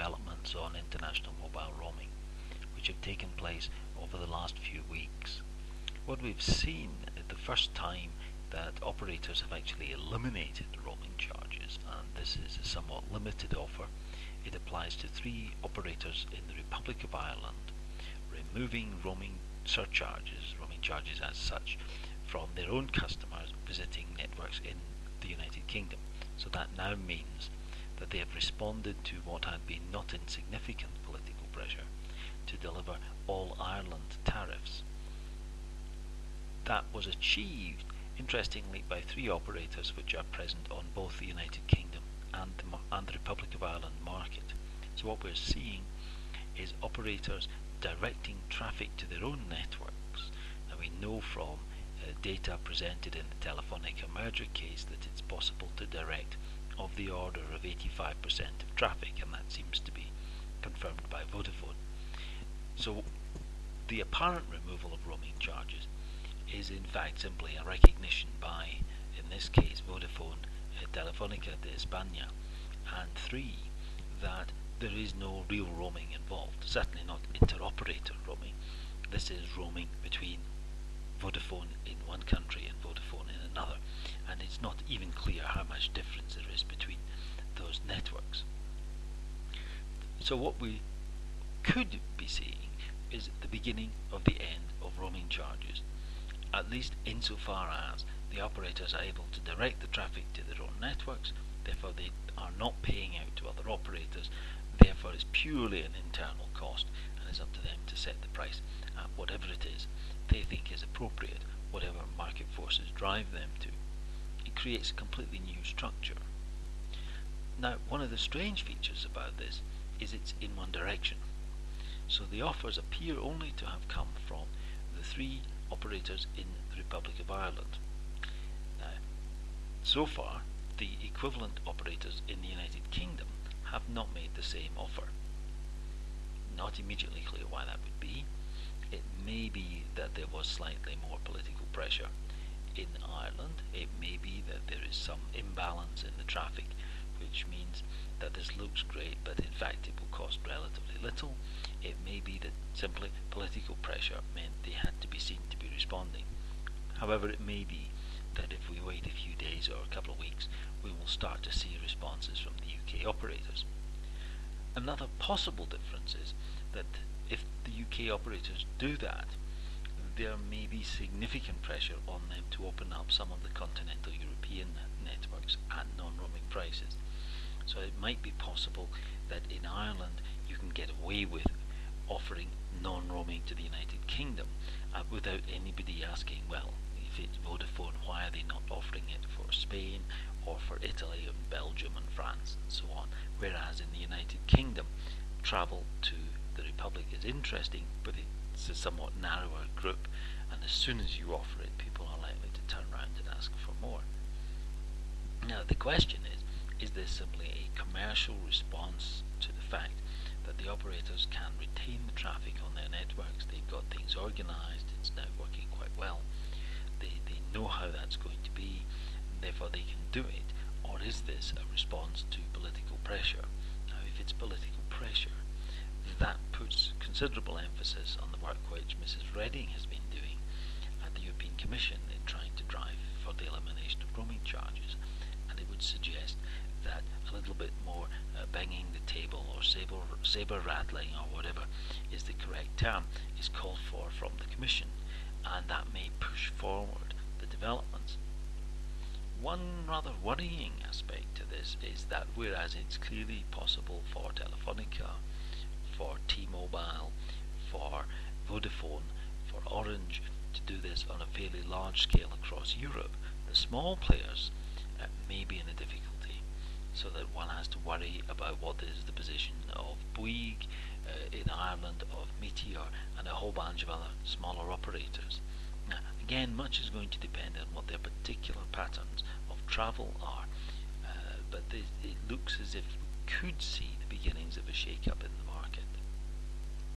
developments on international mobile roaming which have taken place over the last few weeks. What we've seen is the first time that operators have actually eliminated roaming charges, and this is a somewhat limited offer. It applies to 3 operators in the Republic of Ireland, removing roaming charges as such, from their own customers visiting networks in the United Kingdom. So that now means that they have responded to what had been not insignificant political pressure to deliver all Ireland tariffs. That was achieved, interestingly, by 3 operators which are present on both the United Kingdom and the Republic of Ireland market. So what we're seeing is operators directing traffic to their own networks. Now we know from data presented in the Telefonica merger case that it's possible to direct of the order of 85% of traffic, and that seems to be confirmed by Vodafone. So the apparent removal of roaming charges is in fact simply a recognition by, in this case, Vodafone, Telefonica de España, and 3, that there is no real roaming involved, certainly not inter-operator roaming. This is roaming between Vodafone in one country and Vodafone in another, and it's not even clear how much difference there is between those networks. So what we could be seeing is the beginning of the end of roaming charges, at least insofar as the operators are able to direct the traffic to their own networks. Therefore they are not paying out to other operators, therefore it's purely an internal cost, and it's up to them to set the price at whatever it is they think is appropriate, whatever market forces drive them to. It creates a completely new structure. Now, one of the strange features about this is it's in one direction. So the offers appear only to have come from the 3 operators in the Republic of Ireland. Now, so far, the equivalent operators in the United Kingdom have not made the same offer. Not immediately clear why that would be. It may be that there was slightly more political pressure in Ireland. It may be that there is some imbalance in the traffic, which means that this looks great, but in fact it will cost relatively little. It may be that simply political pressure meant they had to be seen to be responding. However, it may be that if we wait a few days or a couple of weeks, we will start to see responses from the UK operators. Another possible difference is that if the UK operators do that, there may be significant pressure on them to open up some of the continental European networks at non-roaming prices. So it might be possible that in Ireland you can get away with offering non-roaming to the United Kingdom without anybody asking, well, if it's Vodafone, why are they not offering it for Spain or for Italy and Belgium and France and so on? Whereas in the United Kingdom, travel to the Republic is interesting, but it's a somewhat narrower group, and as soon as you offer it, people are likely to turn around and ask for more. Now the question is this simply a commercial response to the fact that the operators can retain the traffic on their networks? They've got things organised, it's now working quite well, they know how that's going to be, and therefore they can do it, or is this a response to political pressure? Now if it's political pressure, that puts considerable emphasis on the work which Mrs. Redding has been doing at the European Commission in trying to drive for the elimination of roaming charges, and it would suggest that a little bit more banging the table or saber rattling or whatever is the correct term is called for from the Commission, and that may push forward the developments. One rather worrying aspect to this is that whereas it's clearly possible for Telefonica, for T-Mobile, for Vodafone, for Orange to do this on a fairly large scale across Europe, the small players may be in a difficulty, so that one has to worry about what is the position of Bouygues in Ireland, of Meteor, and a whole bunch of other smaller operators. Now, again, much is going to depend on what their particular patterns of travel are, but it looks as if we could see the beginnings of a shake-up in the market.